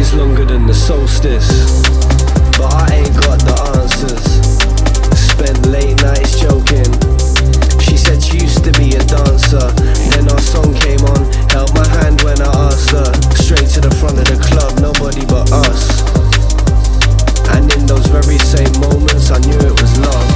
day's longer than the solstice, but I ain't got the answers. Spent late nights joking. She said she used to be a dancer. Then our song came on, held my hand when I asked her. Straight to the front of the club, nobody but us. And in those very same moments I knew it was love.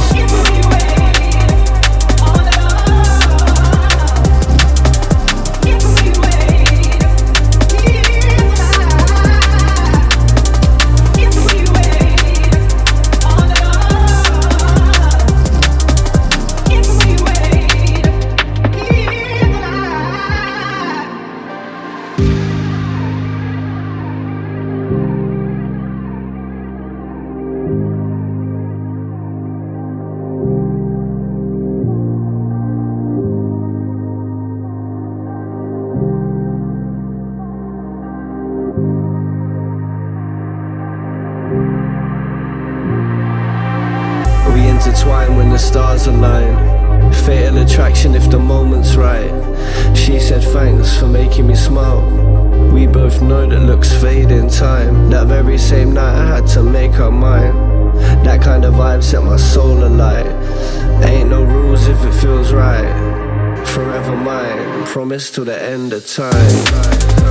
We intertwine when the stars align. Fatal attraction if the moment's right. She said thanks for making me smile. We both know that looks fade in time. That very same night I had to make her mine. That kind of vibe set my soul alight. Ain't no rules if it feels right. Forever mine, promise till the end of time.